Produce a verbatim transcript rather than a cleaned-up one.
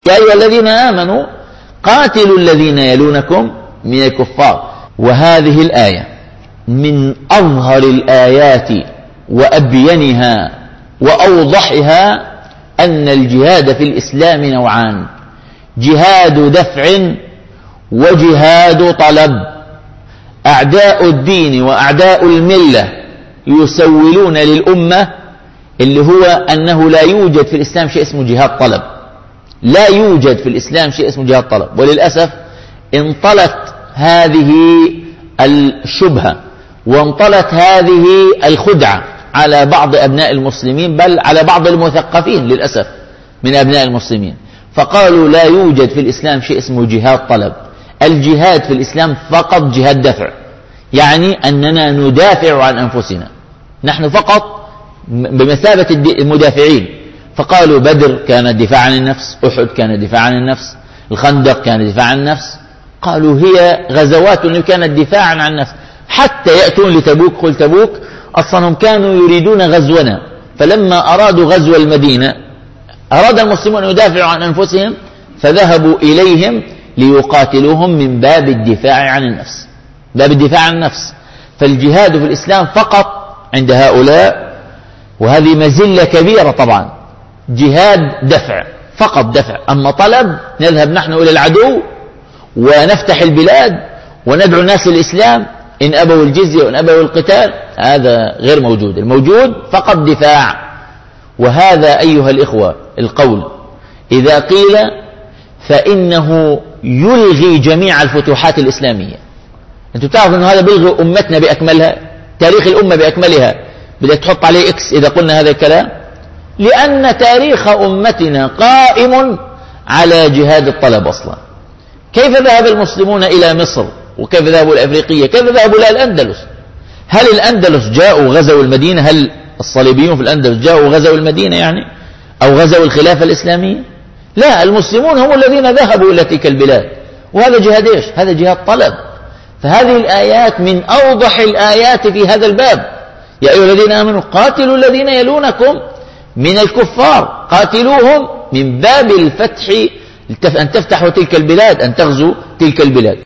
يا أيها الذين آمنوا قاتلوا الذين يلونكم من الكفار. وهذه الآية من أظهر الآيات وأبينها وأوضحها أن الجهاد في الإسلام نوعان: جهاد دفع وجهاد طلب. أعداء الدين وأعداء الملة يسولون للأمة اللي هو أنه لا يوجد في الإسلام شيء اسمه جهاد طلب، لا يوجد في الإسلام شيء اسمه جهاد طلب. وللأسف انطلت هذه الشبهة وانطلت هذه الخدعة على بعض أبناء المسلمين، بل على بعض المثقفين للأسف من أبناء المسلمين، فقالوا لا يوجد في الإسلام شيء اسمه جهاد طلب. الجهاد في الإسلام فقط جهاد دفع، يعني أننا ندافع عن أنفسنا، نحن فقط بمثابة المدافعين. فقالوا بدر كان دفاع عن النفس، أحد كان دفاع عن النفس، الخندق كان دفاع عن النفس. قالوا هي غزوات كانت دفاعا عن النفس، حتى يأتون لتبوك. قل تبوك أصلا هم كانوا يريدون غزونا، فلما أرادوا غزو المدينة أراد المسلمون أن يدافعوا عن أنفسهم، فذهبوا إليهم ليقاتلوهم من باب الدفاع عن النفس، باب الدفاع عن النفس. فالجهاد في الإسلام فقط عند هؤلاء، وهذه مزلة كبيرة طبعا، جهاد دفع فقط دفع. أما طلب نذهب نحن إلى العدو ونفتح البلاد وندعو الناس للإسلام إن أبوا الجزية وإن أبوا القتال، هذا غير موجود. الموجود فقط دفاع. وهذا أيها الإخوة القول إذا قيل فإنه يلغي جميع الفتوحات الإسلامية. أنتم تعرفوا أن هذا بيلغي أمتنا بأكملها، تاريخ الأمة بأكملها، بدأت تحط عليه إكس إذا قلنا هذا الكلام، لأن تاريخ أمتنا قائم على جهاد الطلب أصلا. كيف ذهب المسلمون إلى مصر؟ وكيف ذهبوا الأفريقية؟ كيف ذهبوا إلى الأندلس؟ هل الأندلس جاءوا غزوا المدينة؟ هل الصليبيون في الأندلس جاءوا غزوا المدينة يعني؟ أو غزوا الخلافة الإسلامية؟ لا، المسلمون هم الذين ذهبوا إلى تلك البلاد. وهذا جهاد إيش؟ هذا جهاد طلب. فهذه الآيات من أوضح الآيات في هذا الباب. يا أيها الذين آمنوا قاتلوا الذين يلونكم من الكفار، قاتلوهم من باب الفتح، أن تفتحوا تلك البلاد، أن تغزوا تلك البلاد.